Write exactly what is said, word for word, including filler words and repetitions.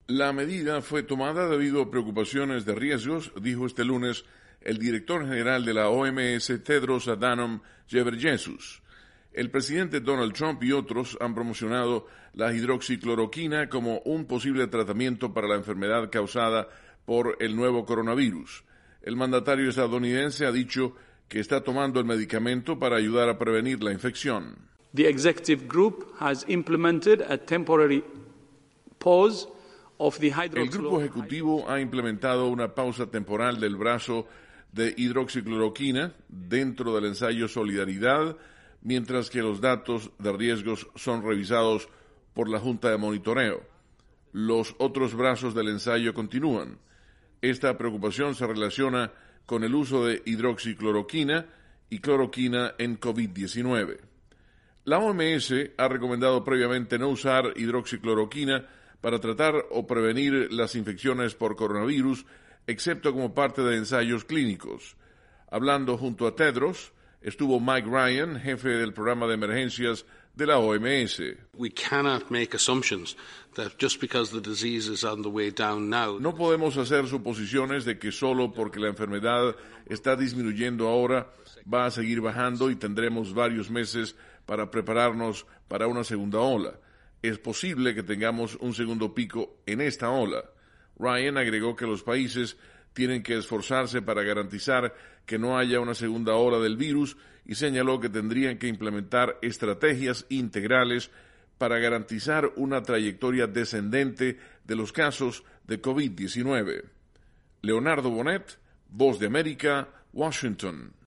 La medida fue tomada debido a preocupaciones de riesgos, dijo este lunes el director general de la O M S, Tedros Adhanom Ghebreyesus. El presidente Donald Trump y otros han promocionado la hidroxicloroquina como un posible tratamiento para la enfermedad causada por el nuevo coronavirus. El mandatario estadounidense ha dicho que está tomando el medicamento para ayudar a prevenir la infección. The executive group has implemented a temporary pause of the hydroxychloroquine. El grupo ejecutivo ha implementado una pausa temporal del brazo de hidroxicloroquina dentro del ensayo Solidaridad, mientras que los datos de riesgos son revisados por la Junta de Monitoreo. Los otros brazos del ensayo continúan. Esta preocupación se relaciona con el uso de hidroxicloroquina y cloroquina en COVID diecinueve. La O M S ha recomendado previamente no usar hidroxicloroquina para tratar o prevenir las infecciones por coronavirus, excepto como parte de ensayos clínicos. Hablando junto a Tedros, estuvo Mike Ryan, jefe del programa de emergencias de la O M S. We cannot make assumptions that just because the disease is on the way down now. No podemos hacer suposiciones de que solo porque la enfermedad está disminuyendo ahora va a seguir bajando y tendremos varios meses para prepararnos para una segunda ola. Es posible que tengamos un segundo pico en esta ola. Ryan agregó que los países tienen que esforzarse para garantizar que no haya una segunda ola del virus y señaló que tendrían que implementar estrategias integrales para garantizar una trayectoria descendente de los casos de COVID diecinueve. Leonardo Bonet, Voz de América, Washington.